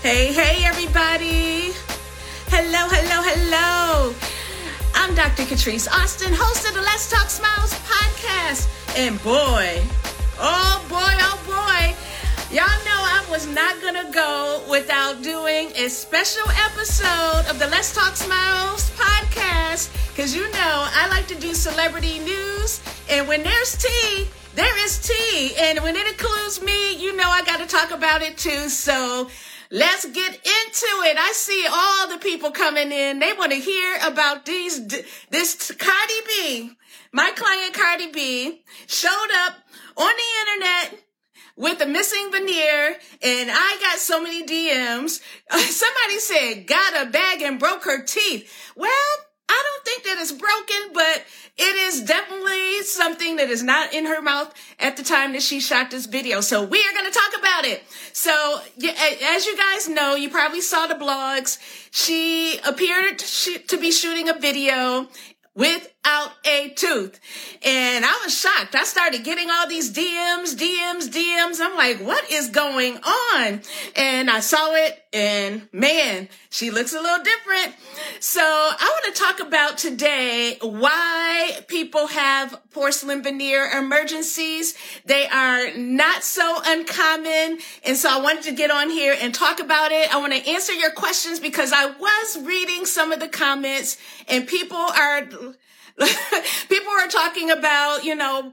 Hey, hey, everybody. Hello, hello, hello. I'm Dr. Catrice Austin, host of the Let's Talk Smiles podcast. And boy, oh boy, y'all know I was not going to go without doing a special episode of the Let's Talk Smiles podcast, because you know I like to do celebrity news, and when there's tea, there is tea, and when it includes me, you know I got to talk about it too. So let's get into it. I see all the people coming in. They want to hear about this Cardi B. My client Cardi B showed up on the internet with a missing veneer, and I got so many DMs. Somebody said, got a bag and broke her teeth. Well, I don't think that it's broken, but it is definitely something that is not in her mouth at the time that she shot this video. So we are going to talk about it. So as you guys know, you probably saw the blogs. She appeared to be shooting a video without a tooth. And I was shocked. I started getting all these DMs. I'm like, what is going on? And I saw it, and man, she looks a little different. So I want to talk about today why people have porcelain veneer emergencies. They are not so uncommon. And so I wanted to get on here and talk about it. I want to answer your questions because I was reading some of the comments, and people are talking about,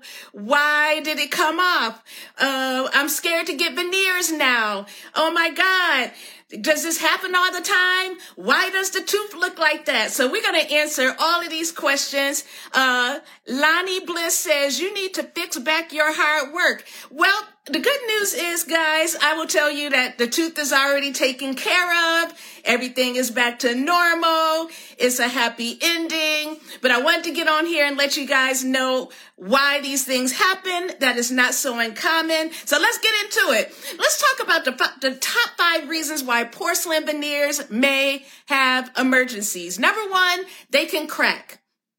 why did it come off? I'm scared to get veneers now. Oh my God. Does this happen all the time? Why does the tooth look like that? So we're going to answer all of these questions. Lonnie Bliss says, you need to fix back your hard work. Well, the good news is, guys, I will tell you that the tooth is already taken care of. Everything is back to normal. It's a happy ending. But I wanted to get on here and let you guys know why these things happen. That is not so uncommon. So let's get into it. Let's talk about the top 5 reasons why porcelain veneers may have emergencies. Number 1, they can crack.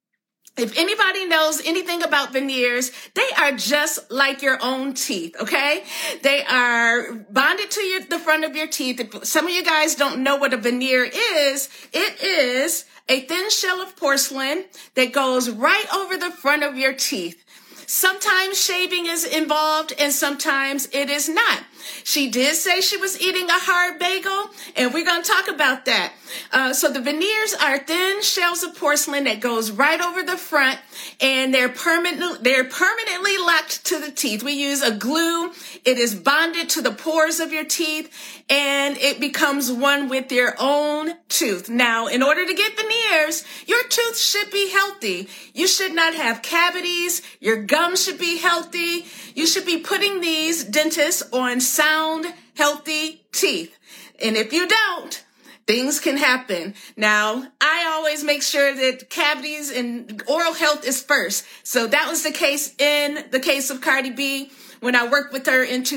If anybody knows anything about veneers, they are just like your own teeth, okay? They are bonded to the front of your teeth. If some of you guys don't know what a veneer is, it is a thin shell of porcelain that goes right over the front of your teeth. Sometimes shaving is involved and sometimes it is not. She did say she was eating a hard bagel, and we're going to talk about that. So the veneers are thin shells of porcelain that goes right over the front, and they're permanently locked to the teeth. We use a glue. It is bonded to the pores of your teeth, and it becomes one with your own tooth. Now, in order to get veneers, your tooth should be healthy. You should not have cavities. Your gums should be healthy. You should be putting these, dentists, on sound, healthy teeth. And if you don't, things can happen. Now, I always make sure that cavities and oral health is first. So that was the case in the case of Cardi B when I worked with her in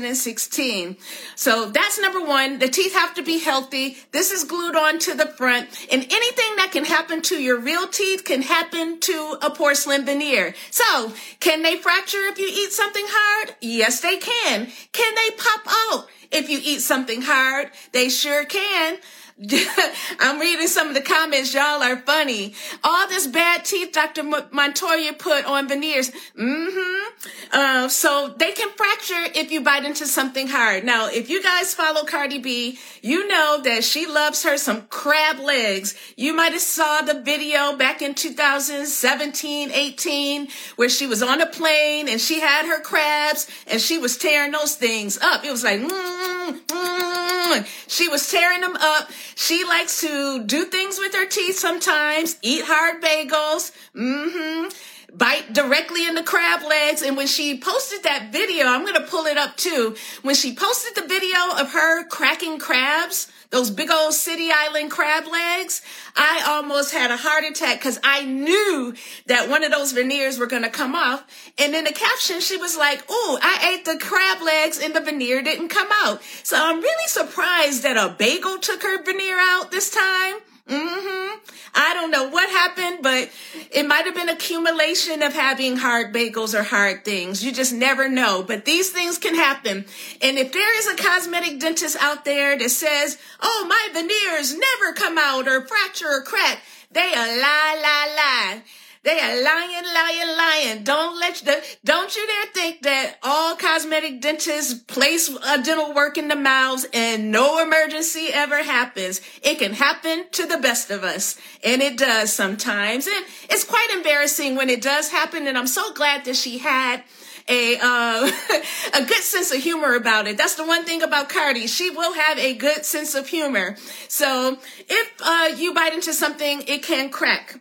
2016. So that's number 1. The teeth have to be healthy. This is glued on to the front. And anything that can happen to your real teeth can happen to a porcelain veneer. So can they fracture if you eat something hard? Yes, they can. Can they pop out if you eat something hard? They sure can. I'm reading some of the comments. Y'all are funny. All this bad teeth Dr. Montoya put on veneers. So they can fracture if you bite into something hard. Now, if you guys follow Cardi B, you know that she loves her some crab legs. You might have saw the video back in 2017, 18, where she was on a plane and she had her crabs and she was tearing those things up. It was like, she was tearing them up. She likes to do things with her teeth sometimes, eat hard bagels, bite directly in the crab legs. And when she posted that video, I'm going to pull it up too. When she posted the video of her cracking crabs, those big old City Island crab legs, I almost had a heart attack because I knew that one of those veneers were going to come off. And in the caption, she was like, "Ooh, I ate the crab legs and the veneer didn't come out." So I'm really surprised that a bagel took her veneer out this time. I don't know what happened, but it might have been accumulation of having hard bagels or hard things. You just never know. But these things can happen. And if there is a cosmetic dentist out there that says, oh, my veneers never come out or fracture or crack, they are lie. They are lying. Don't you dare think that all cosmetic dentists place dental work in the mouths and no emergency ever happens. It can happen to the best of us, and it does sometimes. And it's quite embarrassing when it does happen. And I'm so glad that she had a good sense of humor about it. That's the one thing about Cardi. She will have a good sense of humor. So if you bite into something, it can crack.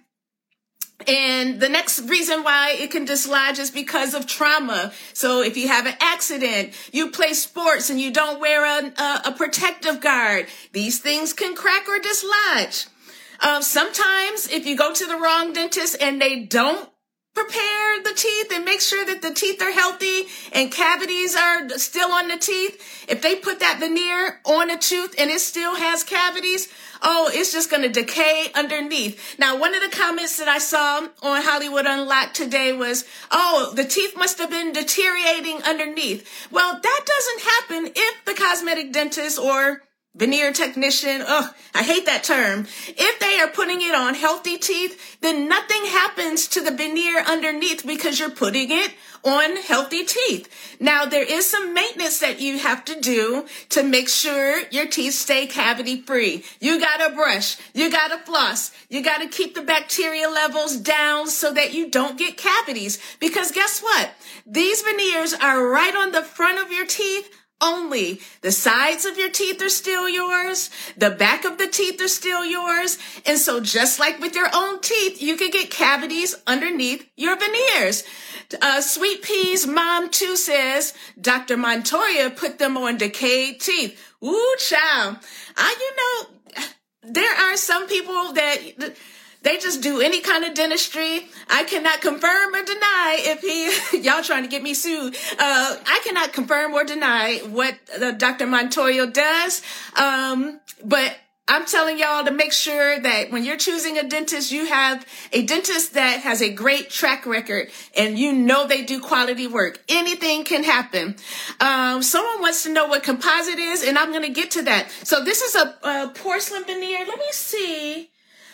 And the next reason why it can dislodge is because of trauma. So if you have an accident, you play sports and you don't wear a protective guard, these things can crack or dislodge. Sometimes if you go to the wrong dentist and they don't prepare the teeth and make sure that the teeth are healthy and cavities are still on the teeth, if they put that veneer on a tooth and it still has cavities, it's just going to decay underneath. Now, one of the comments that I saw on Hollywood Unlocked today was, the teeth must have been deteriorating underneath. Well, that doesn't happen if the cosmetic dentist or veneer technician, I hate that term. If they are putting it on healthy teeth, then nothing happens to the veneer underneath because you're putting it on healthy teeth. Now, there is some maintenance that you have to do to make sure your teeth stay cavity free. You got to brush, you got to floss, you got to keep the bacteria levels down so that you don't get cavities. Because guess what? These veneers are right on the front of your teeth only. The sides of your teeth are still yours. The back of the teeth are still yours. And so just like with your own teeth, you can get cavities underneath your veneers. Sweet Pea's mom too says, Dr. Montoya put them on decayed teeth. Ooh, child. There are some people that they just do any kind of dentistry. I cannot confirm or deny if y'all trying to get me sued. I cannot confirm or deny what Dr. Montoya does. But I'm telling y'all to make sure that when you're choosing a dentist, you have a dentist that has a great track record and you know they do quality work. Anything can happen. Someone wants to know what composite is, and I'm going to get to that. So this is a porcelain veneer. Let me see.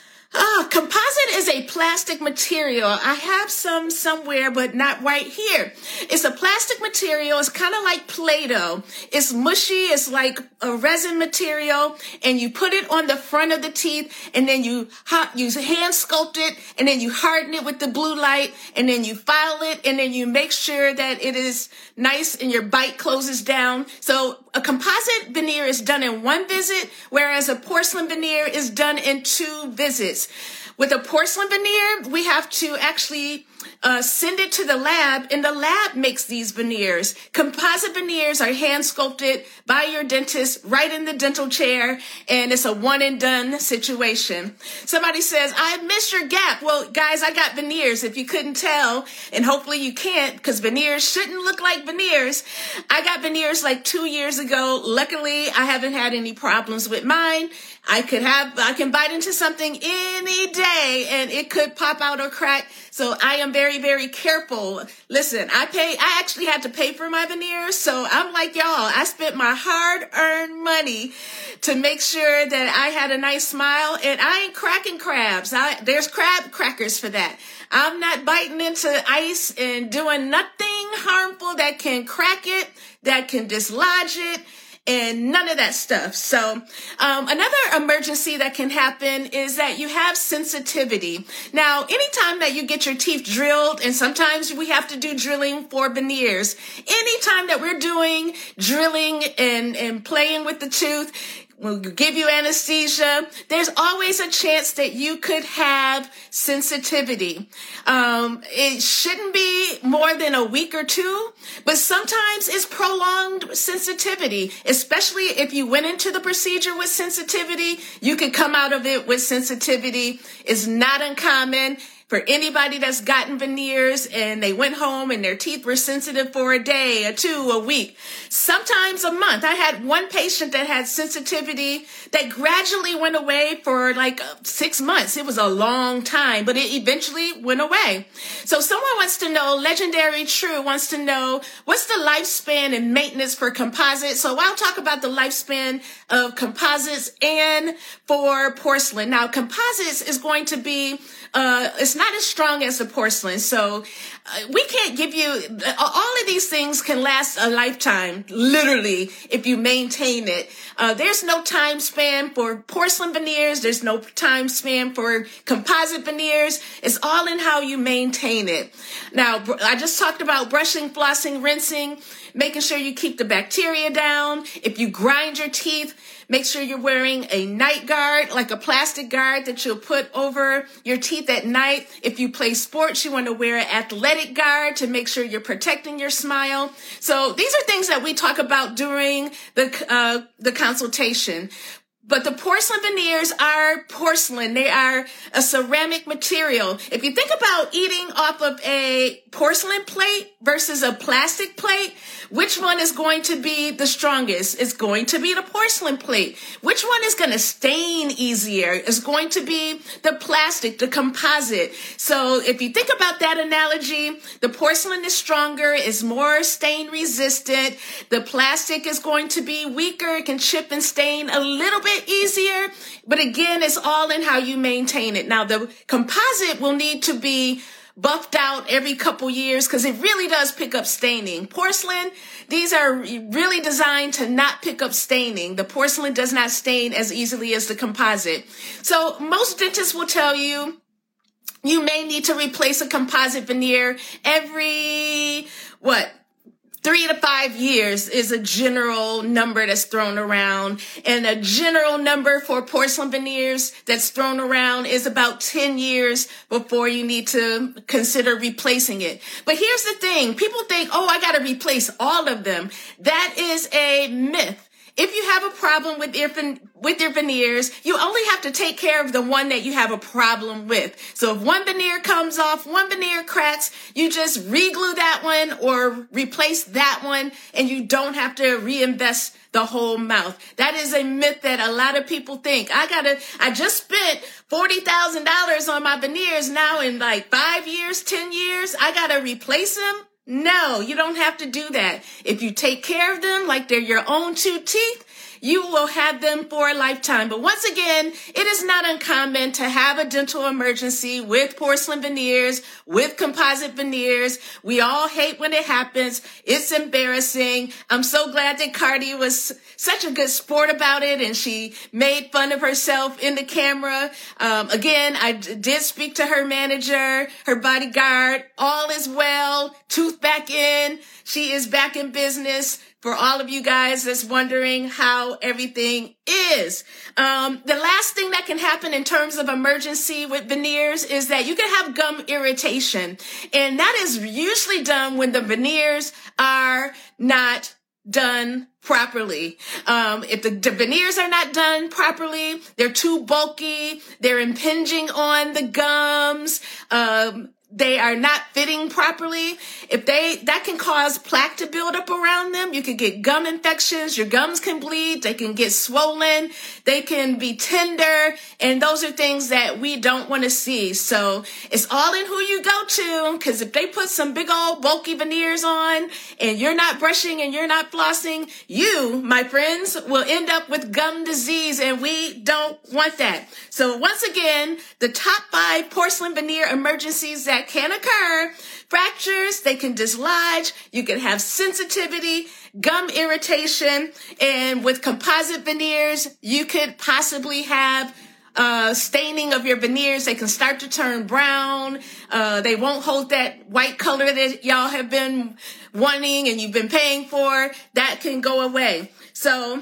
Composite is a plastic material. I have some somewhere, but not right here. It's a plastic material. It's kind of like Play-Doh. It's mushy. It's like a resin material, and you put it on the front of the teeth, and then you hand sculpt it, and then you harden it with the blue light, and then you file it, and then you make sure that it is nice and your bite closes down. So a composite veneer is done in one visit, whereas a porcelain veneer is done in 2 visits. With a porcelain veneer, we have to actually send it to the lab, and the lab makes these veneers. Composite veneers are hand sculpted by your dentist right in the dental chair, and it's a one and done situation. Somebody says, I missed your gap. Well, guys, I got veneers if you couldn't tell, and hopefully you can't, because veneers shouldn't look like veneers. I got veneers like 2 years ago. Luckily, I haven't had any problems with mine. I can bite into something any day and it could pop out or crack. So I am very, very careful. Listen, I actually had to pay for my veneers. So I'm like y'all, I spent my hard-earned money to make sure that I had a nice smile, and I ain't cracking crabs. There's crab crackers for that. I'm not biting into ice and doing nothing harmful that can crack it, that can dislodge it, and none of that stuff. So another emergency that can happen is that you have sensitivity. Now, anytime that you get your teeth drilled, and sometimes we have to do drilling for veneers, anytime that we're doing drilling and playing with the tooth, we'll give you anesthesia, there's always a chance that you could have sensitivity. It shouldn't be more than a week or 2, but sometimes it's prolonged sensitivity, especially if you went into the procedure with sensitivity. You could come out of it with sensitivity. It's not uncommon. For anybody that's gotten veneers and they went home and their teeth were sensitive for a day, or two, a week, sometimes a month. I had one patient that had sensitivity that gradually went away for like 6 months. It was a long time, but it eventually went away. So someone wants to know, Legendary True wants to know, what's the lifespan and maintenance for composites? So I'll talk about the lifespan of composites and for porcelain. Now, composites is going to be it's not as strong as the porcelain. So we can't give you, all of these things can last a lifetime, literally, if you maintain it. There's no time span for porcelain veneers. There's no time span for composite veneers. It's all in how you maintain it. Now, I just talked about brushing, flossing, rinsing, making sure you keep the bacteria down. If you grind your teeth, make sure you're wearing a night guard, like a plastic guard that you'll put over your teeth at night. If you play sports, you want to wear an athletic guard to make sure you're protecting your smile. So these are things that we talk about during the consultation. But the porcelain veneers are porcelain. They are a ceramic material. If you think about eating off of a porcelain plate versus a plastic plate, which one is going to be the strongest? It's going to be the porcelain plate. Which one is going to stain easier? It's going to be the plastic, the composite. So if you think about that analogy, the porcelain is stronger, is more stain resistant. The plastic is going to be weaker. It can chip and stain a little bit easier. But again, it's all in how you maintain it. Now, the composite will need to be buffed out every couple years because it really does pick up staining. Porcelain, these are really designed to not pick up staining. The porcelain does not stain as easily as the composite. So most dentists will tell you, you may need to replace a composite veneer every, 3 to 5 years is a general number that's thrown around. And a general number for porcelain veneers that's thrown around is about 10 years before you need to consider replacing it. But here's the thing. People think, I got to replace all of them. That is a myth. If you have a problem with your veneers, you only have to take care of the one that you have a problem with. So if one veneer comes off, one veneer cracks, you just re-glue that one or replace that one, and you don't have to reinvest the whole mouth. That is a myth that a lot of people think. I just spent $40,000 on my veneers. Now in like 5 years, 10 years, I got to replace them. No, you don't have to do that. If you take care of them like they're your own 2 teeth, you will have them for a lifetime. But once again, it is not uncommon to have a dental emergency with porcelain veneers, with composite veneers. We all hate when it happens. It's embarrassing. I'm so glad that Cardi was such a good sport about it, and she made fun of herself in the camera. Again, I did speak to her manager, her bodyguard. All is well. Tooth back in. She is back in business. For all of you guys that's wondering how everything is. The last thing that can happen in terms of emergency with veneers is that you can have gum irritation. And that is usually done when the veneers are not done properly. If the veneers are not done properly, they're too bulky, they're impinging on the gums, they are not fitting properly. That can cause plaque to build up around them. You could get gum infections. Your gums can bleed. They can get swollen. They can be tender. And those are things that we don't want to see. So it's all in who you go to. Because if they put some big old bulky veneers on and you're not brushing and you're not flossing, you, my friends, will end up with gum disease. And we don't want that. So once again, the top 5 porcelain veneer emergencies that can occur: fractures, they can dislodge, you can have sensitivity, gum irritation, and with composite veneers, you could possibly have staining of your veneers. They can start to turn brown. They won't hold that white color that y'all have been wanting and you've been paying for. That can go away. So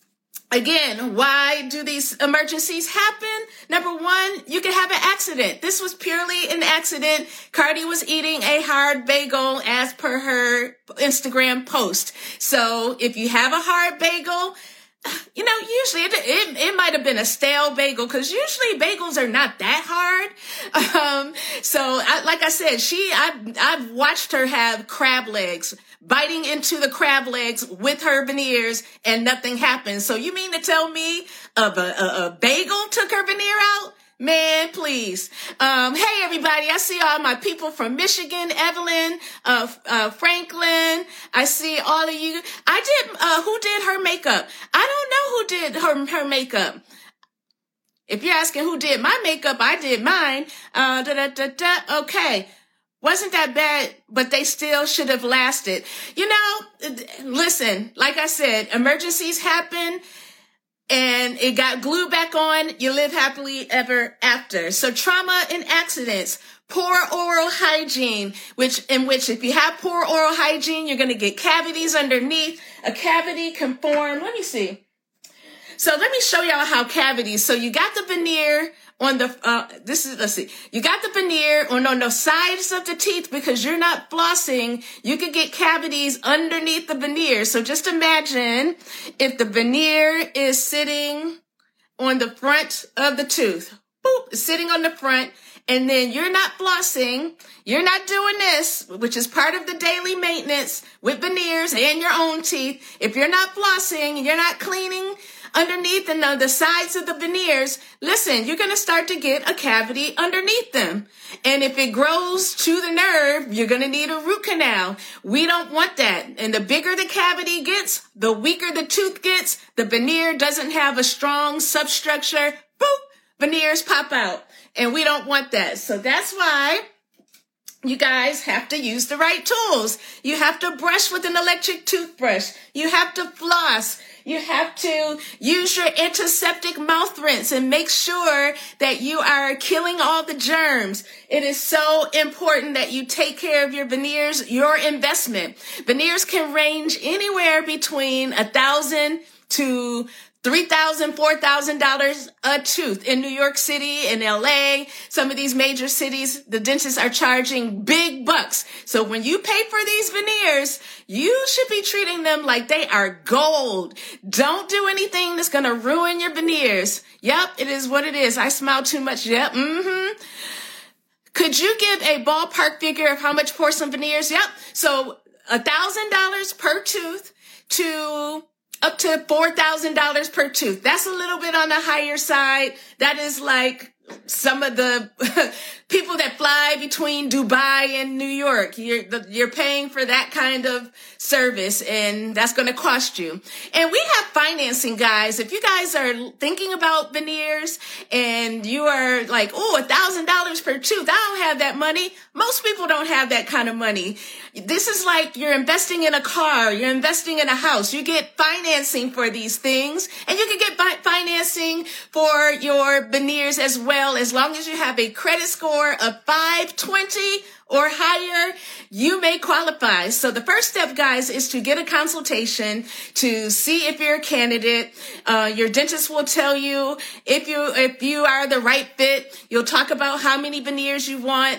again, why do these emergencies happen? Number 1, you could have an accident. This was purely an accident. Cardi was eating a hard bagel as per her Instagram post. So if you have a hard bagel, Usually it might have been a stale bagel, because usually bagels are not that hard. Like I said, I've watched her have crab legs, biting into the crab legs with her veneers, and nothing happened. So you mean to tell me a bagel took her veneer out? Man, please. Hey everybody, I see all my people from Michigan, Evelyn, Franklin. I see all of you. Who did her makeup? I don't know who did her makeup. If you're asking who did my makeup, I did mine. Okay. Wasn't that bad, but they still should have lasted. Listen, like I said, emergencies happen. And it got glued back on. You live happily ever after. So trauma and accidents, poor oral hygiene, in which if you have poor oral hygiene, you're going to get cavities underneath. A cavity can form. Let me see. So let me show y'all how cavities. So you got the veneer on the, you got the veneer on the sides of the teeth because you're not flossing. You could get cavities underneath the veneer. So just imagine if the veneer is sitting on the front of the tooth, sitting on the front, and then you're not flossing. You're not doing this, which is part of the daily maintenance with veneers and your own teeth. If you're not flossing, you're not cleaning underneath and on the sides of the veneers, listen, you're going to start to get a cavity underneath them. And if it grows to the nerve, you're going to need a root canal. We don't want that. And the bigger the cavity gets, the weaker the tooth gets. The veneer doesn't have a strong substructure. Boop, veneers pop out. And we don't want that. So that's why you guys have to use the right tools. You have to brush with an electric toothbrush. You have to floss. You have to use your antiseptic mouth rinse and make sure that you are killing all the germs. It is so important that you take care of your veneers, your investment. Veneers can range anywhere between $1,000 to $3,000, $4,000 a tooth. In New York City, in LA, some of these major cities, the dentists are charging big bucks. So when you pay for these veneers, you should be treating them like they are gold. Don't do anything that's going to ruin your veneers. Yep, it is what it is. I smile too much. Yep. Could you give a ballpark figure of how much porcelain veneers? Yep. So $1,000 per tooth to up to $4,000 per tooth. That's a little bit on the higher side. That is like some of the people that fly between Dubai and New York. You're paying for that kind of service, and that's going to cost you. And we have financing, guys. If you guys are thinking about veneers and you are like, $1,000 per tooth, I don't have that money. Most people don't have that kind of money. This is like you're investing in a car, you're investing in a house. You get financing for these things, and you can get financing for your veneers as well. As long as you have a credit score of 520 or higher, you may qualify. So the first step, guys, is to get a consultation to see if you're a candidate. Your dentist will tell you if you are the right fit. You'll talk about how many veneers you want.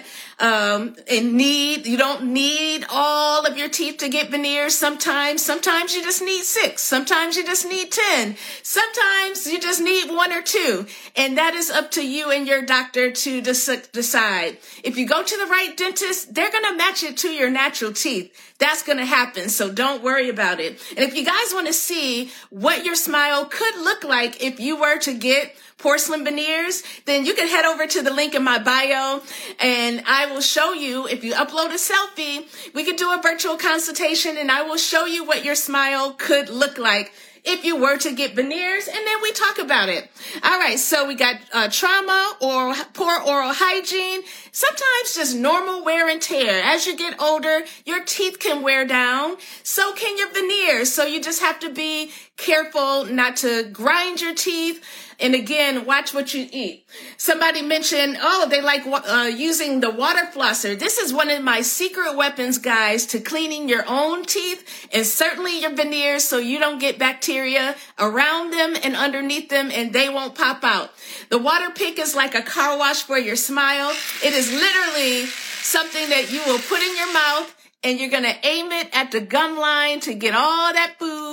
You don't need all of your teeth to get veneers. Sometimes you just need 6. Sometimes you just need 10. Sometimes you just need 1 or 2. And that is up to you and your doctor to decide. If you go to the right dentist, they're going to match it to your natural teeth. That's going to happen. So don't worry about it. And if you guys want to see what your smile could look like if you were to get porcelain veneers, then you can head over to the link in my bio and I will show you. If you upload a selfie, we can do a virtual consultation and I will show you what your smile could look like if you were to get veneers, and then we talk about it. All right, so we got trauma or poor oral hygiene, sometimes just normal wear and tear. As you get older, your teeth can wear down, so can your veneers. So you just have to be careful not to grind your teeth. And again, watch what you eat. Somebody mentioned, they like using the water flosser. This is one of my secret weapons, guys, to cleaning your own teeth and certainly your veneers so you don't get bacteria around them and underneath them and they won't pop out. The water pick is like a car wash for your smile. It is literally something that you will put in your mouth and you're going to aim it at the gum line to get all that food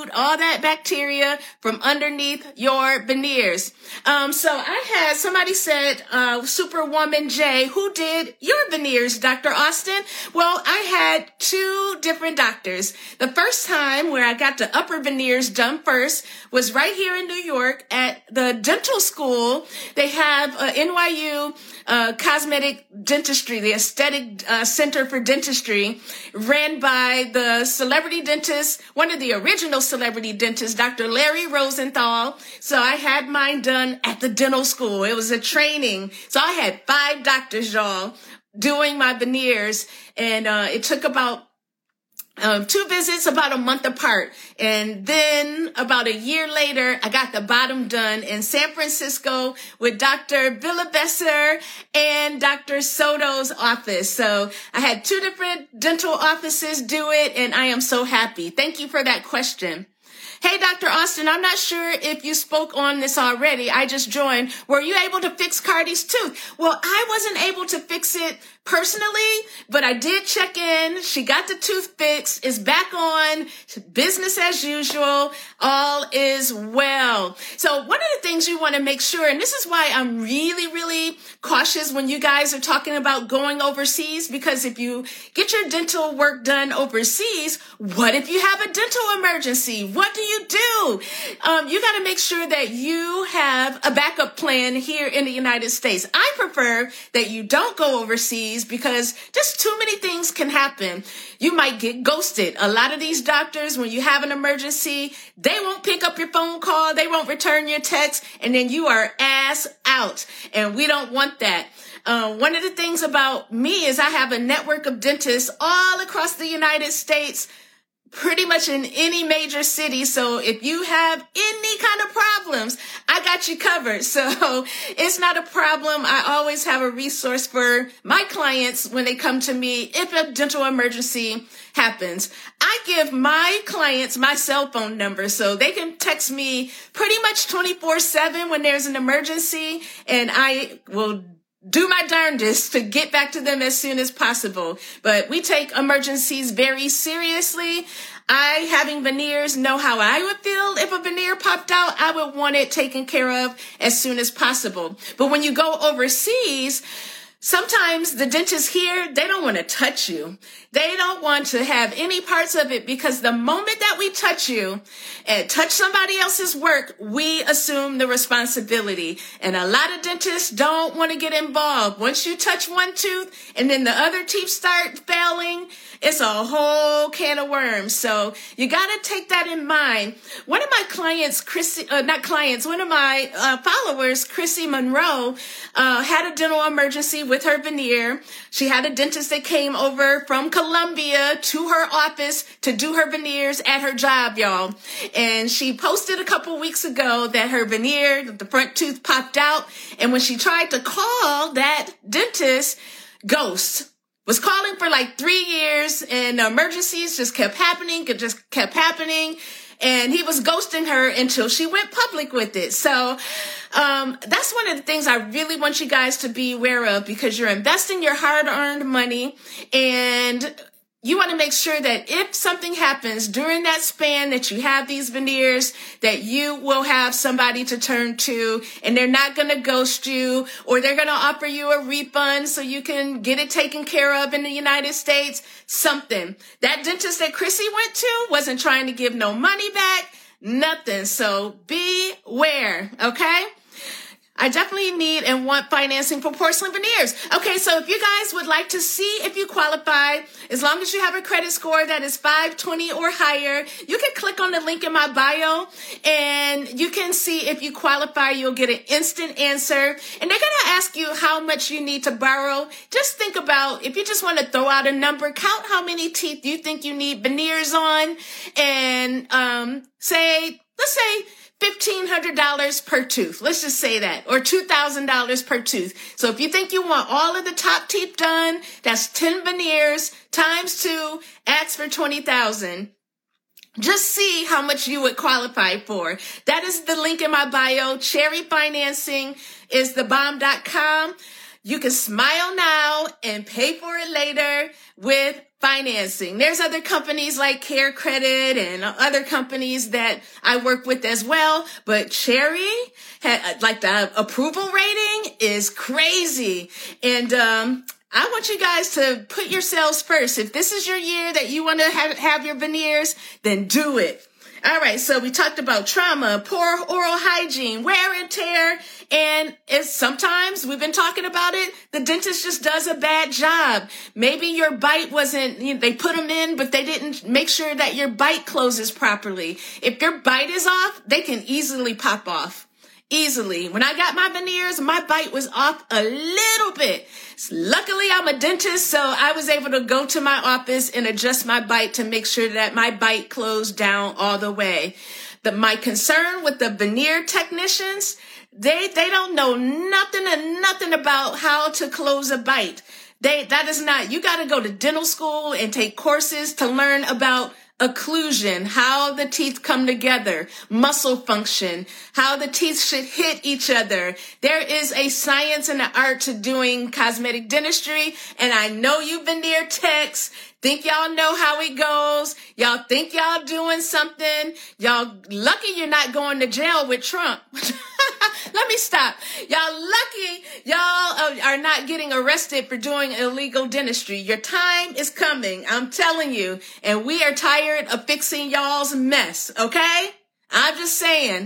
food, all that bacteria from underneath your veneers. So I had somebody said, Superwoman J, who did your veneers, Dr. Austin? Well, I had two different doctors. The first time where I got the upper veneers done first was right here in New York at the dental school. They have NYU Cosmetic Dentistry, the Aesthetic Center for Dentistry, ran by the celebrity dentist, one of the original celebrity dentists, Dr. Larry Rosenthal. So I had mine done at the dental school. It was a training. So I had 5 doctors, y'all, doing my veneers. And it took about 2 visits, about a month apart. And then about a year later, I got the bottom done in San Francisco with Dr. Villabesser and Dr. Soto's office. So I had 2 different dental offices do it, and I am so happy. Thank you for that question. Hey, Dr. Austin, I'm not sure if you spoke on this already. I just joined. Were you able to fix Cardi's tooth? Well, I wasn't able to fix it personally, but I did check in. She got the tooth fixed. It's back on. Business as usual. All is well. So one of the things you want to make sure, and this is why I'm really, really cautious when you guys are talking about going overseas, because if you get your dental work done overseas, what if you have a dental emergency? What do you do? You got to make sure that you have a backup plan here in the United States. I prefer that you don't go overseas because just too many things can happen. You might get ghosted. A lot of these doctors, when you have an emergency, they won't pick up your phone call. They won't return your text. And then you are ass out. And we don't want that. One of the things about me is I have a network of dentists all across the United States, pretty much in any major city. So if you have any kind of problems, I got you covered. So it's not a problem. I always have a resource for my clients when they come to me if a dental emergency happens. I give my clients my cell phone number so they can text me pretty much 24/7 when there's an emergency, and I will do my darndest to get back to them as soon as possible. But we take emergencies very seriously. I, having veneers, know how I would feel if a veneer popped out. I would want it taken care of as soon as possible. But when you go overseas, sometimes the dentists here, they don't want to touch you. They don't want to have any parts of it, because the moment that we touch you and touch somebody else's work, we assume the responsibility. And a lot of dentists don't want to get involved. Once you touch one tooth and then the other teeth start failing, it's a whole can of worms. So you got to take that in mind. One of my clients, one of my followers, Chrissy Monroe, had a dental emergency with her veneer. She had a dentist that came over from Colombia to her office to do her veneers at her job, y'all. And she posted a couple weeks ago that her veneer, the front tooth, popped out. And when she tried to call that dentist, ghost. Was calling for like 3 years, and emergencies just kept happening. And he was ghosting her until she went public with it. So that's one of the things I really want you guys to be aware of, because you're investing your hard-earned money, and you want to make sure that if something happens during that span that you have these veneers, that you will have somebody to turn to, and they're not going to ghost you, or they're going to offer you a refund so you can get it taken care of in the United States. Something. That dentist that Chrissy went to wasn't trying to give no money back, nothing. So beware, okay? I definitely need and want financing for porcelain veneers. Okay, so if you guys would like to see if you qualify, as long as you have a credit score that is 520 or higher, you can click on the link in my bio and you can see if you qualify. You'll get an instant answer. And they're going to ask you how much you need to borrow. Just think about, if you just want to throw out a number, count how many teeth you think you need veneers on, and let's say $1,500 per tooth. Let's just say that, or $2,000 per tooth. So if you think you want all of the top teeth done, that's 10 veneers times 2, ask for $20,000. Just see how much you would qualify for. That is the link in my bio. Cherry Financing is thebomb.com. You can smile now and pay for it later with financing. There's other companies like Care Credit and other companies that I work with as well, but Cherry, like the approval rating is crazy. And I want you guys to put yourselves first. If this is your year that you want to have your veneers, then do it. All right, so we talked about trauma, poor oral hygiene, wear and tear, and sometimes we've been talking about it, the dentist just does a bad job. Maybe your bite wasn't, they put them in, but they didn't make sure that your bite closes properly. If your bite is off, they can easily pop off. Easily. When I got my veneers, my bite was off a little bit. Luckily, I'm a dentist, so I was able to go to my office and adjust my bite to make sure that my bite closed down all the way. My concern with the veneer technicians, they don't know nothing about how to close a bite. That is not, you got to go to dental school and take courses to learn about occlusion, how the teeth come together, muscle function, how the teeth should hit each other. There is a science and an art to doing cosmetic dentistry, and I know you veneer techs think y'all know how it goes. Y'all think y'all doing something. Y'all lucky you're not going to jail with Trump. Let me stop. Y'all lucky y'all are not getting arrested for doing illegal dentistry. Your time is coming. I'm telling you. And we are tired of fixing y'all's mess. Okay? I'm just saying.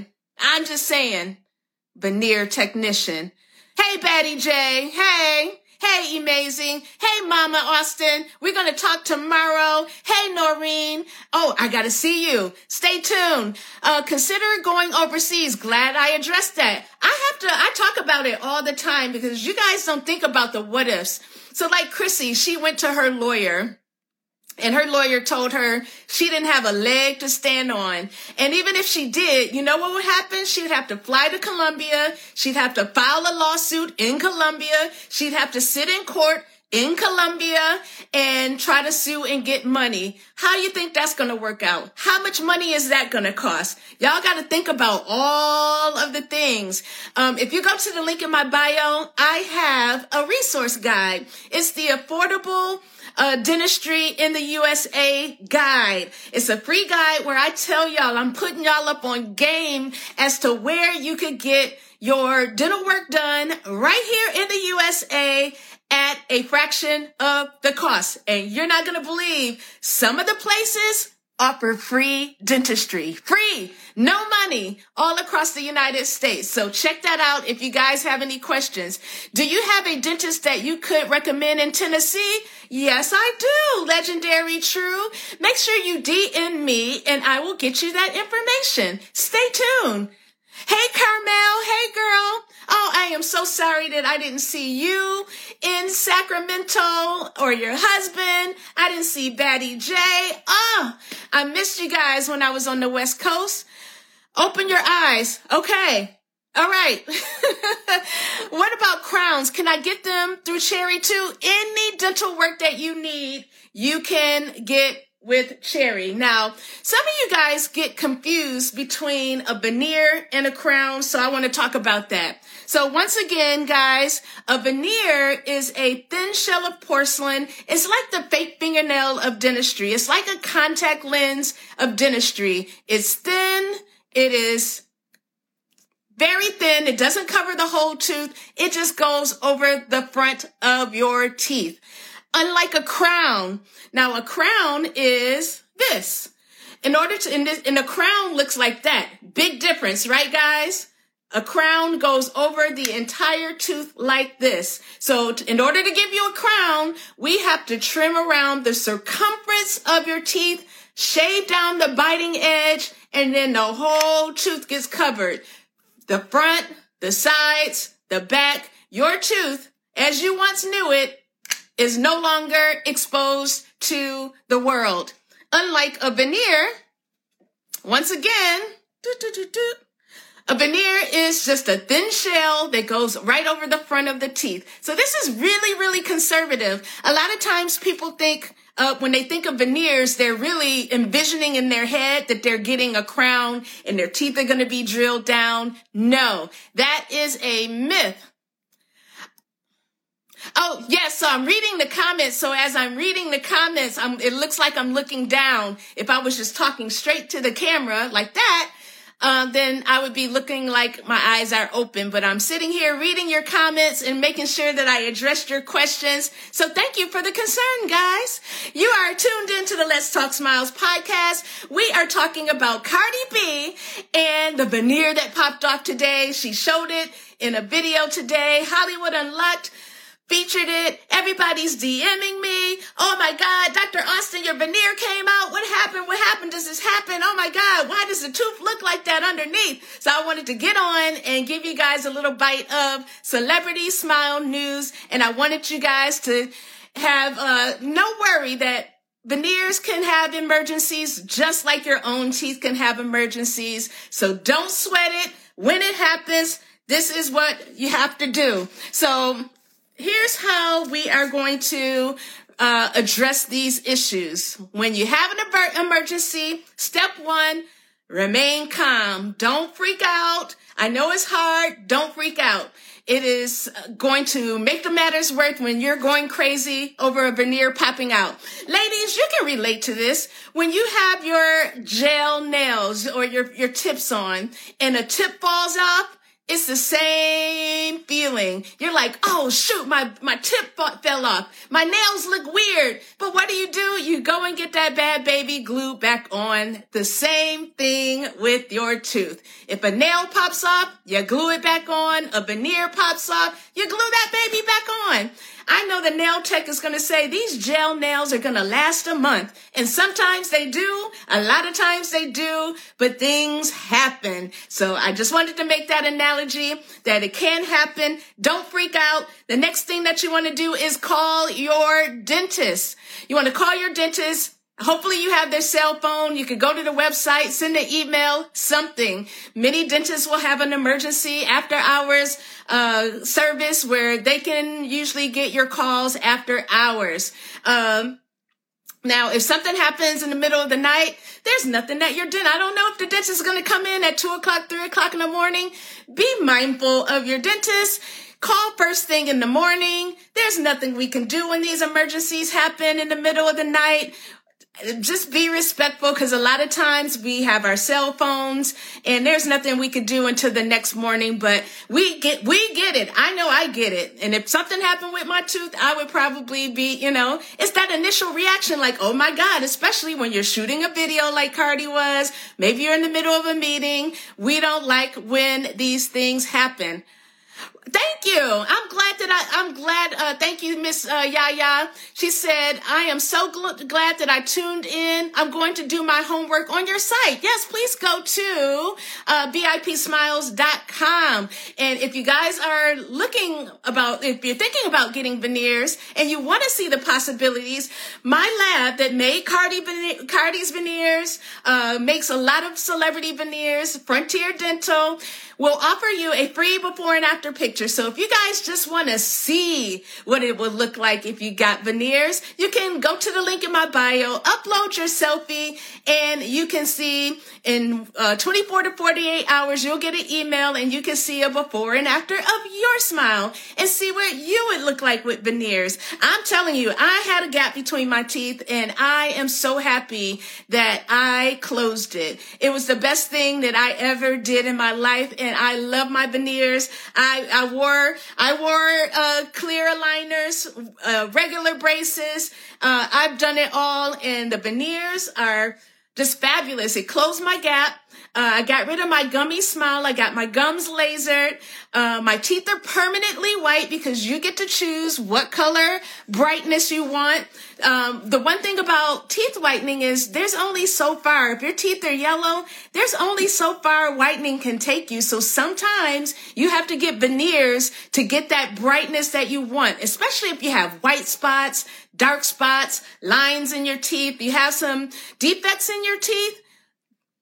Veneer technician. Hey, Batty J. Hey, Amazing. Hey, Mama Austin. We're going to talk tomorrow. Hey, Noreen. Oh, I got to see you. Stay tuned. Consider going overseas. Glad I addressed that. I talk about it all the time because you guys don't think about the what ifs. So like Chrissy, she went to her lawyer. And her lawyer told her she didn't have a leg to stand on. And even if she did, you know what would happen? She'd have to fly to Colombia. She'd have to file a lawsuit in Colombia. She'd have to sit in court in Colombia and try to sue and get money. How do you think that's going to work out? How much money is that going to cost? Y'all got to think about all of the things. If you go to the link in my bio, I have a resource guide. It's the Affordable Dentistry in the USA guide. It's a free guide where I tell y'all, I'm putting y'all up on game as to where you could get your dental work done right here in the USA at a fraction of the cost. And you're not going to believe some of the places offer free dentistry. Free, no money, all across the United States. So check that out if you guys have any questions. Do you have a dentist that you could recommend in Tennessee? Yes, I do. Legendary True. Make sure you DM me and I will get you that information. Stay tuned. Hey, Carmel. Hey, girl. Oh, I am so sorry that I didn't see you in Sacramento or your husband. I didn't see Batty J. Oh, I missed you guys when I was on the West Coast. Open your eyes. Okay. All right. What about crowns? Can I get them through Cherry too? Any dental work that you need, you can get with Cherry. Now, some of you guys get confused between a veneer and a crown, so I want to talk about that. So once again, guys, a veneer is a thin shell of porcelain. It's like the fake fingernail of dentistry. It's like a contact lens of dentistry. It's thin. It is very thin. It doesn't cover the whole tooth. It just goes over the front of your teeth. Unlike a crown. Now, a crown is this. And a crown looks like that. Big difference, right, guys? A crown goes over the entire tooth like this. So in order to give you a crown, we have to trim around the circumference of your teeth, shave down the biting edge, and then the whole tooth gets covered. The front, the sides, the back, your tooth, as you once knew it, is no longer exposed to the world. Unlike a veneer, once again, a veneer is just a thin shell that goes right over the front of the teeth. So this is really, really conservative. A lot of times people think, when they think of veneers, they're really envisioning in their head that they're getting a crown and their teeth are going to be drilled down. No, that is a myth. Oh, yes. So I'm reading the comments. So as I'm reading the comments, it looks like I'm looking down. If I was just talking straight to the camera like that, then I would be looking like my eyes are open. But I'm sitting here reading your comments and making sure that I addressed your questions. So thank you for the concern, guys. You are tuned into the Let's Talk Smiles podcast. We are talking about Cardi B and the veneer that popped off today. She showed it in a video today. Hollywood Unlocked featured it. Everybody's DMing me. Oh my God, Dr. Austin, your veneer came out. What happened? What happened? Does this happen? Oh my God, why does the tooth look like that underneath? So I wanted to get on and give you guys a little bite of celebrity smile news. And I wanted you guys to have no worry that veneers can have emergencies just like your own teeth can have emergencies. So don't sweat it. When it happens, this is what you have to do. So here's how we are going to address these issues. When you have an emergency, step one, remain calm. Don't freak out. I know it's hard. Don't freak out. It is going to make the matters worse when you're going crazy over a veneer popping out. Ladies, you can relate to this. When you have your gel nails or your tips on and a tip falls off, it's the same feeling. You're like, oh, shoot, my tip fell off. My nails look weird. But what do? You go and get that bad baby glue back on. The same thing with your tooth. If a nail pops off, you glue it back on. A veneer pops off, you glue that baby back on. I know the nail tech is going to say these gel nails are going to last a month. And sometimes they do. A lot of times they do. But things happen. So I just wanted to make that analogy that it can happen. Don't freak out. The next thing that you want to do is call your dentist. You want to call your dentist. Hopefully you have their cell phone. You could go to the website, send an email, something. Many dentists will have an emergency after hours service where they can usually get your calls after hours. Now, if something happens in the middle of the night, there's nothing that your dentist, I don't know if the dentist is going to come in at 2 o'clock, 3 o'clock in the morning. Be mindful of your dentist. Call first thing in the morning. There's nothing we can do when these emergencies happen in the middle of the night. Just be respectful because a lot of times we have our cell phones and there's nothing we could do until the next morning, but we get it. I know I get it. And if something happened with my tooth, I would probably be, it's that initial reaction like, oh my God, especially when you're shooting a video like Cardi was, maybe you're in the middle of a meeting. We don't like when these things happen. Thank you. Thank you, Miss Yaya. She said, I am so glad that I tuned in. I'm going to do my homework on your site. Yes, please go to VIPsmiles.com. And if you guys are if you're thinking about getting veneers and you want to see the possibilities, my lab that made Cardi's veneers, makes a lot of celebrity veneers, Frontier Dental, will offer you a free before and after picture. So if you guys just want to see what it would look like if you got veneers, you can go to the link in my bio, upload your selfie, and you can see in 24 to 48 hours, you'll get an email and you can see a before and after of your smile and see what you would look like with veneers. I'm telling you, I had a gap between my teeth and I am so happy that I closed it. It was the best thing that I ever did in my life. And I love my veneers. I wore clear aligners, regular braces. I've done it all, and the veneers are just fabulous. It closed my gap. I got rid of my gummy smile. I got my gums lasered. My teeth are permanently white because you get to choose what color brightness you want. The one thing about teeth whitening is there's only so far. If your teeth are yellow, there's only so far whitening can take you. So sometimes you have to get veneers to get that brightness that you want, especially if you have white spots, dark spots, lines in your teeth, you have some defects in your teeth.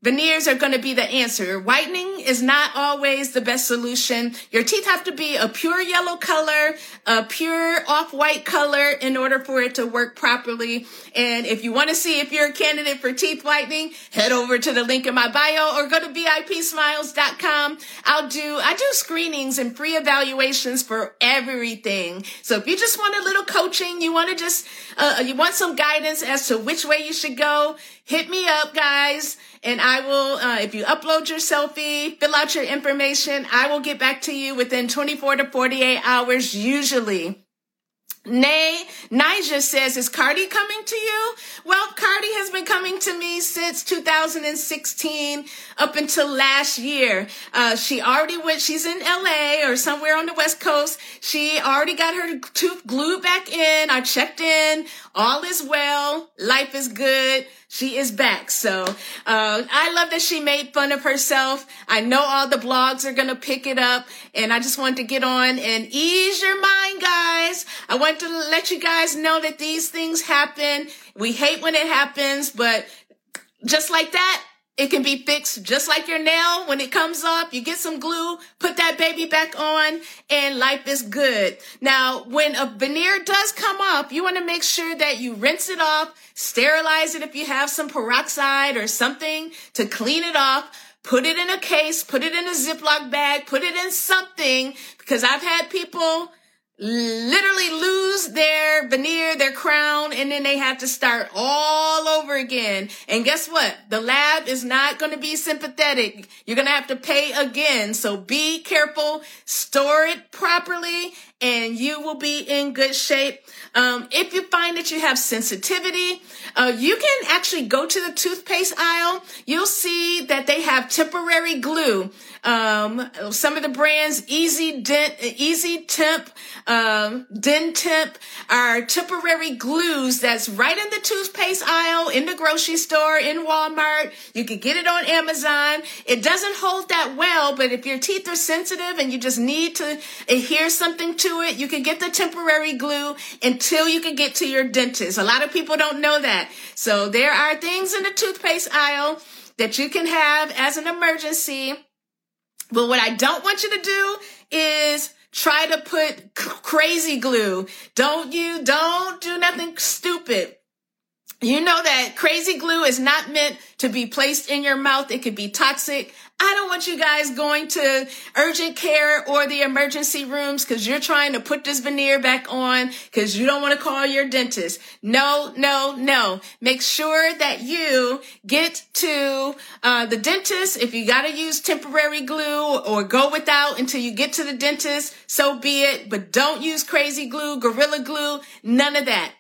veneers are going to be the answer. Whitening is not always the best solution. Your teeth have to be a pure yellow color, a pure off-white color in order for it to work properly. And if you want to see if you're a candidate for teeth whitening, head over to the link in my bio or go to VIPsmiles.com. I do screenings and free evaluations for everything. So if you just want a little coaching, you want to you want some guidance as to which way you should go, hit me up, guys. And I will, if you upload your selfie, fill out your information, I will get back to you within 24 to 48 hours, usually. Nija says, is Cardi coming to you? Well, Cardi has been coming to me since 2016 up until last year. She's in LA or somewhere on the West Coast. She already got her tooth glued back in. I checked in. All is well. Life is good. She is back. So I love that she made fun of herself. I know all the blogs are going to pick it up. And I just wanted to get on and ease your mind, guys. I want to let you guys know that these things happen. We hate when it happens, but just like that, it can be fixed just like your nail. When it comes off, you get some glue, put that baby back on, and life is good. Now, when a veneer does come off, you want to make sure that you rinse it off, sterilize it if you have some peroxide or something to clean it off. Put it in a case, put it in a Ziploc bag, put it in something, because I've had people literally lose their veneer, their crown, and then they have to start all over again. And guess what? The lab is not going to be sympathetic. You're going to have to pay again. So be careful, store it properly, and you will be in good shape. If you find that you have sensitivity, you can actually go to the toothpaste aisle. You'll see that they have temporary glue. Some of the brands, Easy Temp, Dentemp are temporary glues that's right in the toothpaste aisle, in the grocery store, in Walmart. You can get it on Amazon. It doesn't hold that well, but if your teeth are sensitive and you just need to adhere something to it, you can get the temporary glue until you can get to your dentist. A lot of people don't know that. So there are things in the toothpaste aisle that you can have as an emergency. But what I don't want you to do is try to put crazy glue. Don't do nothing stupid. You know that crazy glue is not meant to be placed in your mouth. It could be toxic. I don't want you guys going to urgent care or the emergency rooms because you're trying to put this veneer back on because you don't want to call your dentist. No. Make sure that you get to the dentist. If you got to use temporary glue or go without until you get to the dentist, so be it. But don't use crazy glue, Gorilla Glue, none of that.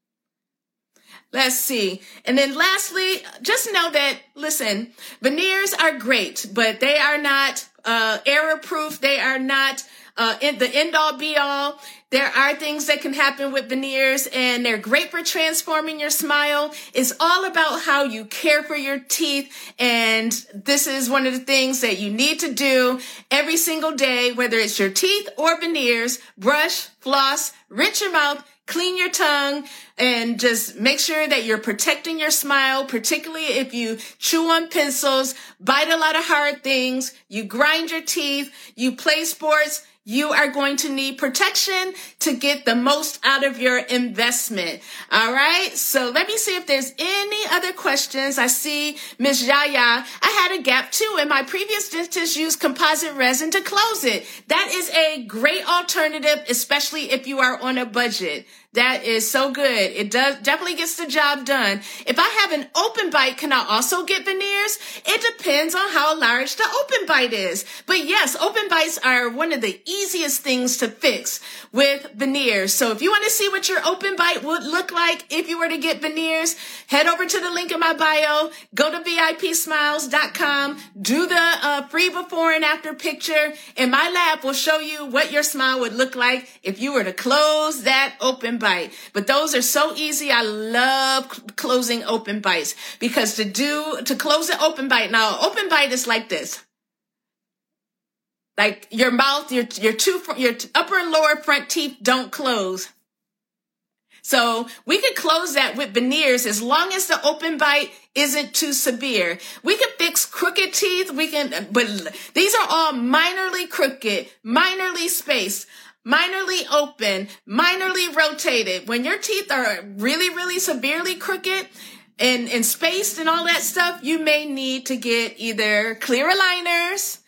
Let's see. And then lastly, just know that, listen, veneers are great, but they are not error-proof. They are not the end-all, be-all. There are things that can happen with veneers, and they're great for transforming your smile. It's all about how you care for your teeth, and this is one of the things that you need to do every single day, whether it's your teeth or veneers. Brush, floss, rinse your mouth, clean your tongue, and just make sure that you're protecting your smile, particularly if you chew on pencils, bite a lot of hard things, you grind your teeth, you play sports. You are going to need protection to get the most out of your investment. All right. So let me see if there's any other questions. I see Miss Yaya. I had a gap too, and my previous dentist used composite resin to close it. That is a great alternative, especially if you are on a budget. That is so good. It definitely gets the job done. If I have an open bite, can I also get veneers? It depends on how large the open bite is. But yes, open bites are one of the easiest things to fix with veneers. So if you want to see what your open bite would look like if you were to get veneers, head over to the link in my bio, go to VIPsmiles.com, do the free before and after picture, and my lab will show you what your smile would look like if you were to close that open bite. But those are so easy. I love closing open bites because to close an open bite. Now, open bite is like this. Like your mouth, your upper and lower front teeth don't close. So we could close that with veneers as long as the open bite isn't too severe. We can fix crooked teeth. But these are all minorly crooked, minorly spaced, minorly open, minorly rotated. When your teeth are really, really severely crooked and spaced and all that stuff, you may need to get either clear aligners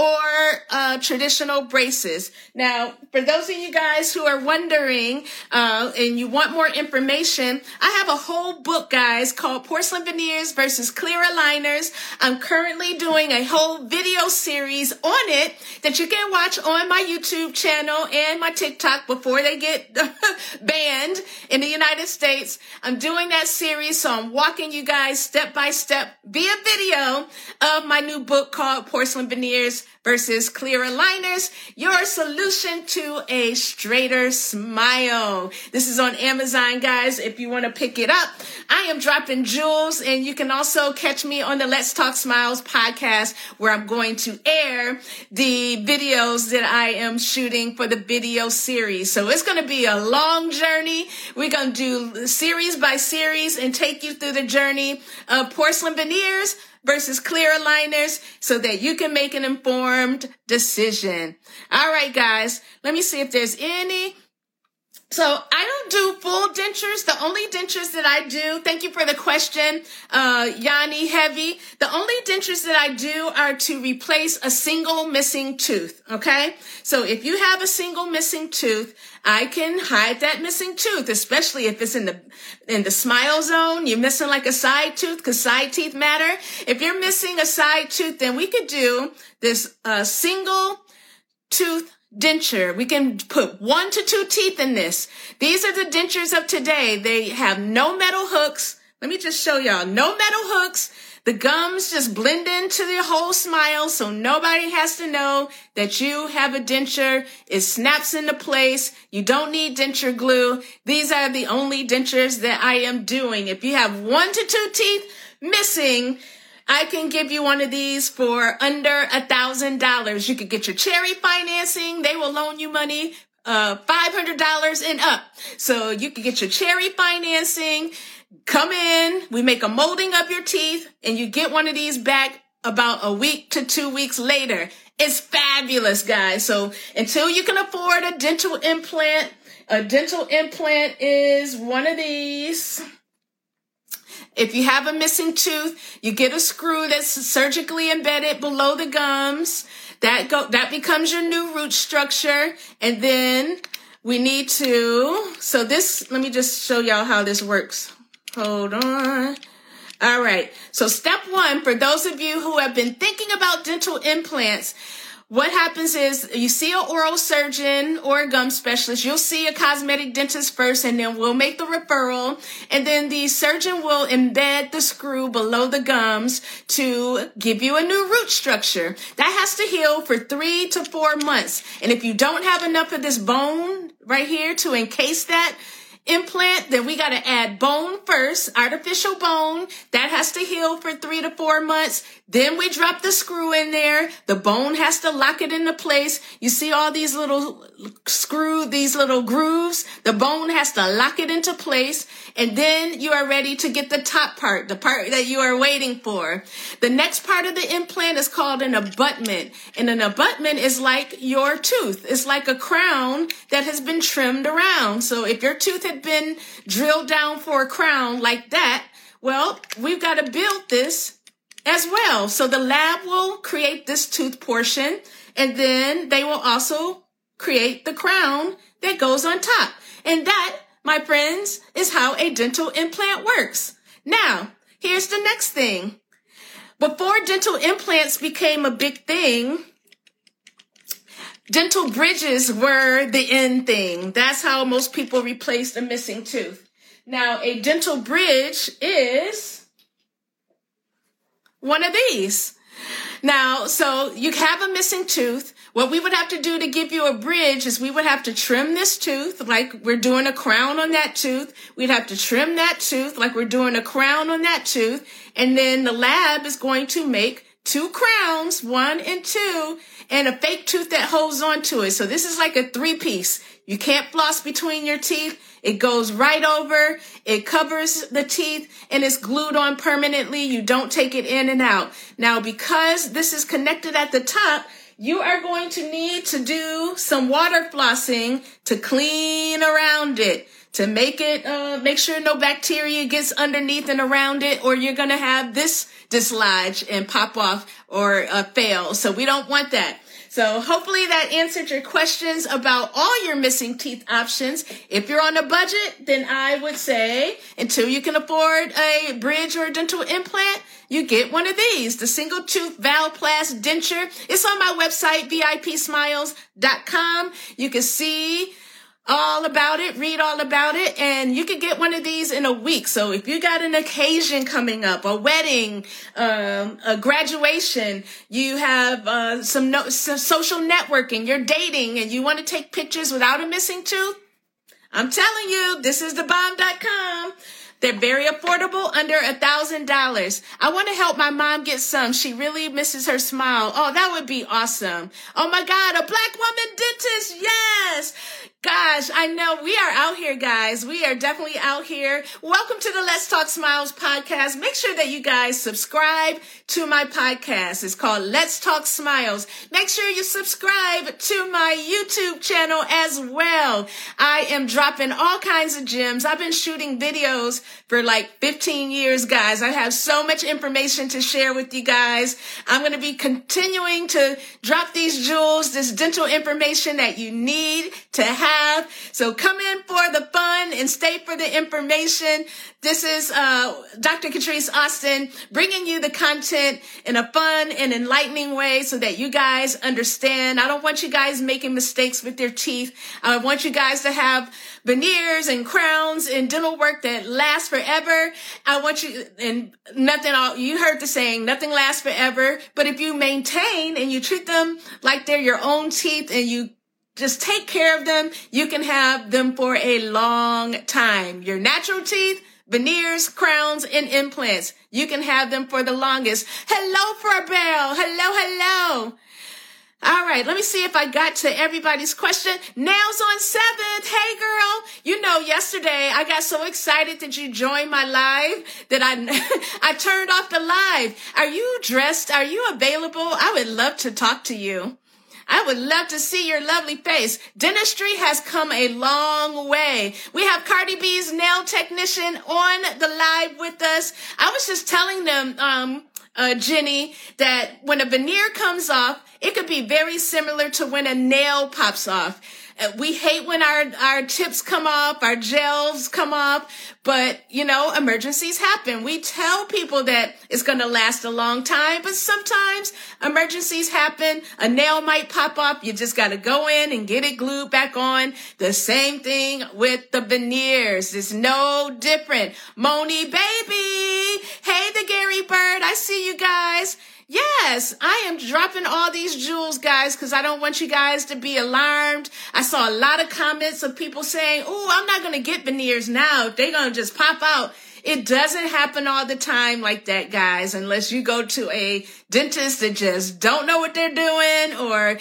or traditional braces. Now, for those of you guys who are wondering and you want more information, I have a whole book, guys, called Porcelain Veneers versus Clear Aligners. I'm currently doing a whole video series on it that you can watch on my YouTube channel and my TikTok before they get banned in the United States. I'm doing that series, so I'm walking you guys step by step via video of my new book called Porcelain Veneers versus Clear Aligners, your solution to a straighter smile. This is on Amazon, guys, if you want to pick it up. I am dropping jewels, and you can also catch me on the Let's Talk Smiles podcast, where I'm going to air the videos that I am shooting for the video series. So it's going to be a long journey. We're going to do series by series and take you through the journey of porcelain veneers versus clear aligners so that you can make an informed decision. All right, guys, let me see if there's any. So I don't do full dentures. The only dentures that I do, thank you for the question, Yanni Heavy. The only dentures that I do are to replace a single missing tooth, okay? So if you have a single missing tooth, I can hide that missing tooth, especially if it's in the smile zone. You're missing like a side tooth because side teeth matter. If you're missing a side tooth, then we could do this single tooth denture. We can put 1 to 2 teeth in this. These are the dentures of today. They have no metal hooks. Let me just show y'all. No metal hooks. The gums just blend into the whole smile, so nobody has to know that you have a denture. It snaps into place. You don't need denture glue. These are the only dentures that I am doing. If you have 1 to 2 teeth missing, I can give you one of these for under $1,000. You could get your cherry financing. They will loan you money, $500 and up. So you can get your cherry financing, come in, we make a molding of your teeth, and you get one of these back about a week to 2 weeks later. It's fabulous, guys. So until you can afford a dental implant is one of these. If you have a missing tooth, you get a screw that's surgically embedded below the gums. That becomes your new root structure. And then we need to, let me just show y'all how this works. Hold on. All right. So step 1, for those of you who have been thinking about dental implants, what happens is you see an oral surgeon or a gum specialist. You'll see a cosmetic dentist first, and then we'll make the referral. And then the surgeon will embed the screw below the gums to give you a new root structure. That has to heal for 3 to 4 months. And if you don't have enough of this bone right here to encase that implant, then we got to add bone first, artificial bone. That has to heal for 3 to 4 months. Then we drop the screw in there. The bone has to lock it into place. You see all these little these little grooves. The bone has to lock it into place. And then you are ready to get the top part, the part that you are waiting for. The next part of the implant is called an abutment. And an abutment is like your tooth. It's like a crown that has been trimmed around. So if your tooth had been drilled down for a crown like that, well, we've got to build this as well. So the lab will create this tooth portion, and then they will also create the crown that goes on top. And that, my friends, is how a dental implant works. Now, here's the next thing. Before dental implants became a big thing, dental bridges were the end thing. That's how most people replaced a missing tooth. Now, a dental bridge is one of these. Now, so you have a missing tooth. What we would have to do to give you a bridge is we would have to trim this tooth like we're doing a crown on that tooth. We'd have to trim that tooth like we're doing a crown on that tooth. And then the lab is going to make 2 crowns, 1 and 2, and a fake tooth that holds on to it. So this is like a 3-piece. You can't floss between your teeth. It goes right over, it covers the teeth, and it's glued on permanently. You don't take it in and out. Now, because this is connected at the top, you are going to need to do some water flossing to clean around it, to make it, make sure no bacteria gets underneath and around it, or you're going to have this dislodge and pop off or fail. So we don't want that. So hopefully that answered your questions about all your missing teeth options. If you're on a budget, then I would say until you can afford a bridge or a dental implant, you get one of these, the single tooth Valplast denture. It's on my website, VIPsmiles.com. You can see all about it, read all about it, and you can get one of these in a week. So if you got an occasion coming up, a wedding, a graduation, you have some social networking, you're dating, and you want to take pictures without a missing tooth, I'm telling you, this is thebomb.com. They're very affordable, under $1,000. I want to help my mom get some. She really misses her smile. Oh, that would be awesome. Oh my God, a Black woman dentist. Yes. Gosh, I know we are out here, guys. We are definitely out here. Welcome to the Let's Talk Smiles podcast. Make sure that you guys subscribe to my podcast. It's called Let's Talk Smiles. Make sure you subscribe to my YouTube channel as well. I am dropping all kinds of gems. I've been shooting videos for like 15 years, guys. I have so much information to share with you guys. I'm going to be continuing to drop these jewels, this dental information that you need to have. So come in for the fun and stay for the information. This is Dr. Catrice Austin bringing you the content in a fun and enlightening way so that you guys understand. I don't want you guys making mistakes with your teeth. I want you guys to have veneers and crowns and dental work that lasts forever. I want you, and you heard the saying, nothing lasts forever. But if you maintain and you treat them like they're your own teeth and you just take care of them, you can have them for a long time. Your natural teeth, veneers, crowns, and implants, you can have them for the longest. Hello, Farbell. Hello. All right, let me see if I got to everybody's question. Nails on 7th. Hey, girl. You know, yesterday I got so excited that you joined my live that I turned off the live. Are you dressed? Are you available? I would love to talk to you. I would love to see your lovely face. Dentistry has come a long way. We have Cardi B's nail technician on the live with us. I was just telling them, Jenny, that when a veneer comes off, it could be very similar to when a nail pops off. We hate when our tips come off, our gels come off, but, you know, emergencies happen. We tell people that it's going to last a long time, but sometimes emergencies happen. A nail might pop off. You just got to go in and get it glued back on. The same thing with the veneers. It's no different. Moni, baby. Hey, the Gary Bird. I see you guys. Yes, I am dropping all these jewels, guys, because I don't want you guys to be alarmed. I saw a lot of comments of people saying, oh, I'm not going to get veneers now. They're going to just pop out. It doesn't happen all the time like that, guys, unless you go to a dentist that just don't know what they're doing, or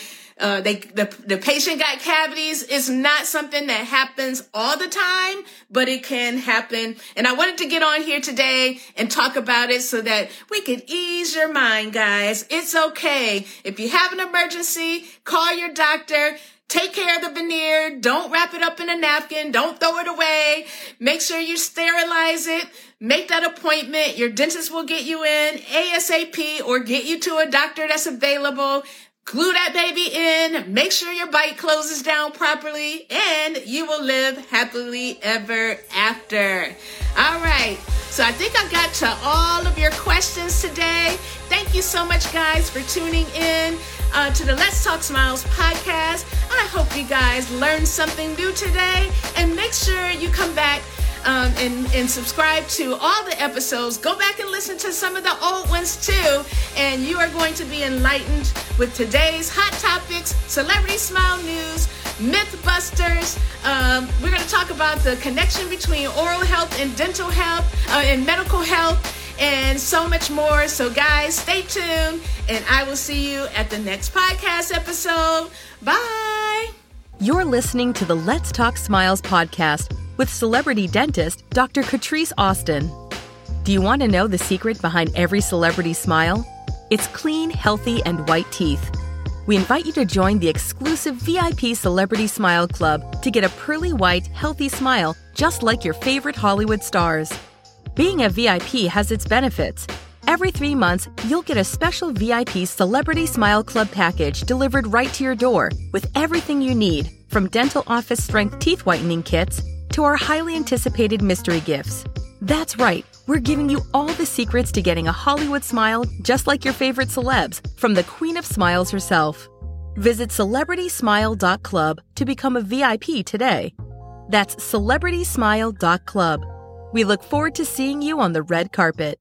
the patient got cavities. It's not something that happens all the time, but it can happen. And I wanted to get on here today and talk about it so that we could ease your mind, guys. It's okay. If you have an emergency, call your doctor. Take care of the veneer. Don't wrap it up in a napkin. Don't throw it away. Make sure you sterilize it. Make that appointment. Your dentist will get you in ASAP or get you to a doctor that's available. Glue that baby in, make sure your bite closes down properly, and you will live happily ever after. All right, so I think I got to all of your questions today. Thank you so much, guys, for tuning in to the Let's Talk Smiles podcast. I hope you guys learned something new today, and make sure you come back and subscribe to all the episodes. Go back and listen to some of the old ones too, and you are going to be enlightened with today's hot topics, celebrity smile news, Mythbusters. We're going to talk about the connection between oral health and dental health and medical health. and so much more. So guys, stay tuned, and I will see you at the next podcast episode. Bye. You're listening to the Let's Talk Smiles podcast with celebrity dentist Dr. Catrice Austin. Do you want to know the secret behind every celebrity smile? It's clean, healthy, and white teeth. We invite you to join the exclusive VIP Celebrity Smile Club to get a pearly white, healthy smile just like your favorite Hollywood stars. Being a VIP has its benefits. Every 3 months, you'll get a special VIP Celebrity Smile Club package delivered right to your door with everything you need, from dental office strength teeth whitening kits to our highly anticipated mystery gifts. That's right, we're giving you all the secrets to getting a Hollywood smile just like your favorite celebs from the Queen of Smiles herself. Visit CelebritySmile.club to become a VIP today. That's CelebritySmile.club. We look forward to seeing you on the red carpet.